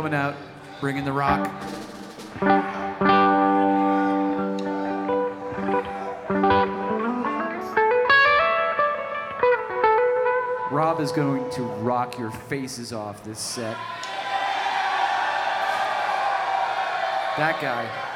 coming out, bringing the rock. Rob is going to rock your faces off this set. That guy.